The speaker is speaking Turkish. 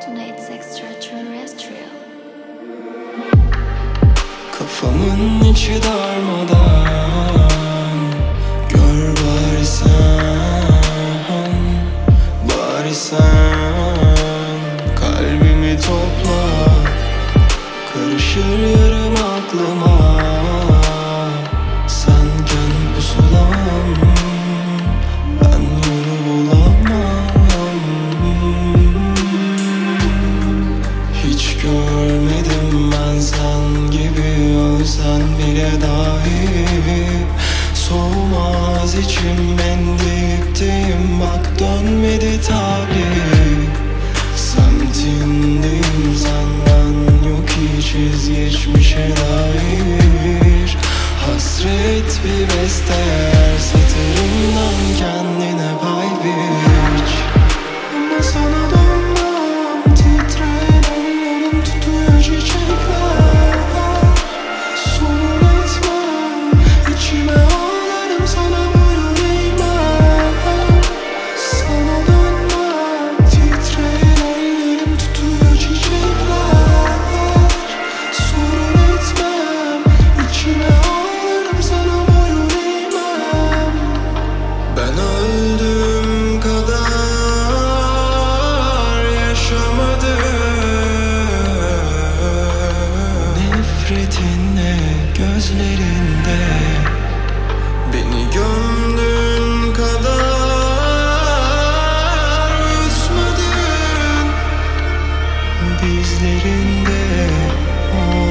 Tonight's extraterrestrial. Kafamın içi darmadan, gör bari sen kalbimi topla. Karışır yarım aklıma, senken pusulam, ben yolu bulamam. Hiç görmedim ben sen gibi, ölsen bile dahi soğumaz içim, ben dipteyim bak dönmedi talih. Semtindeyim senden yok hiç iz geçmişe dair. Hasret bir beste, her satırından kendine pay biç. Ama sana dönmem, titreyen ellerim tutuyor çiçekler. Sorun etmem, içime ağlarım sana böyle değmem. Sana dönmem, titreyen ellerim tutuyor çiçekler. Sorun etmem, içime ağlarım sana böyle değmem. Ben öldüğüm kadar yaşamadım. Nefretinle gözlerinde, beni gömdüğün kadar üzmedin. Dizlerinde